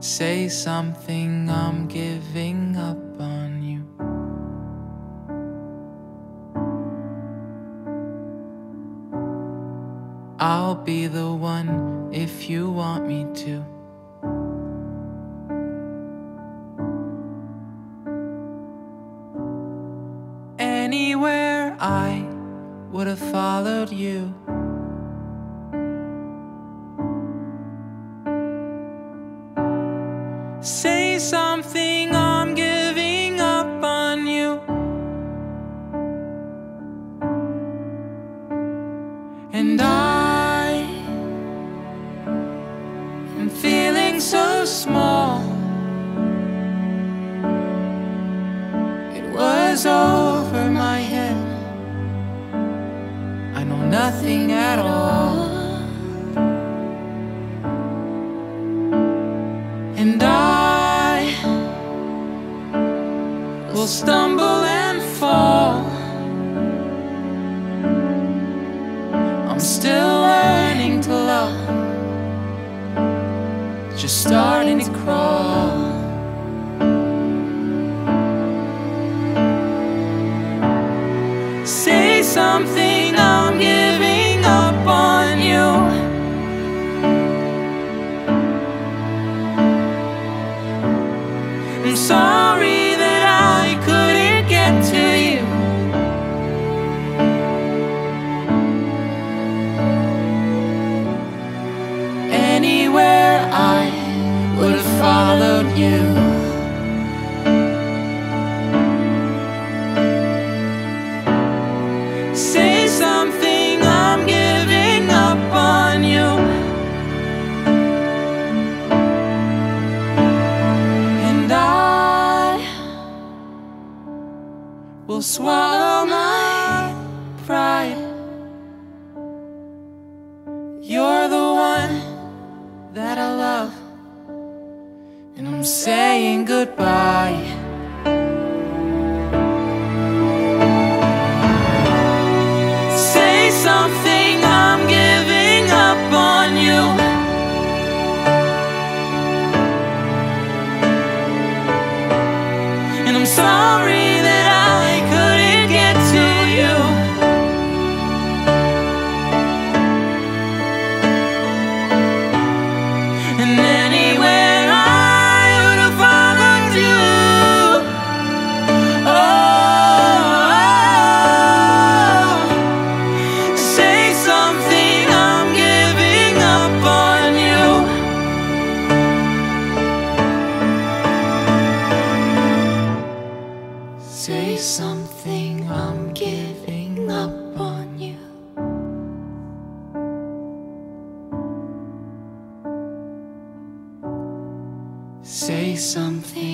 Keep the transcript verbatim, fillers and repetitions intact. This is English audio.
Say something, I'm giving up on you. I'll be the one if you want me to. Anywhere I would have followed you. Say something, I'm giving up on you. And I am feeling so small. It was over my head. I know nothing at all. And I will stumble and fall. I'm still learning to love, just starting to crawl. Say something, I'm giving up on you. I'm sorry that I couldn't get to you. Anywhere I would have followed you. Say something, I'm giving up on you. And I will swallow my pride. You're the one that I love, and I'm saying goodbye. Say something, I'm giving up on you. And I'm sorry that I couldn't get to you. And anywhere I would have followed you. Oh, say something, I'm giving up on you. Say something, I'm giving up on you. Say something.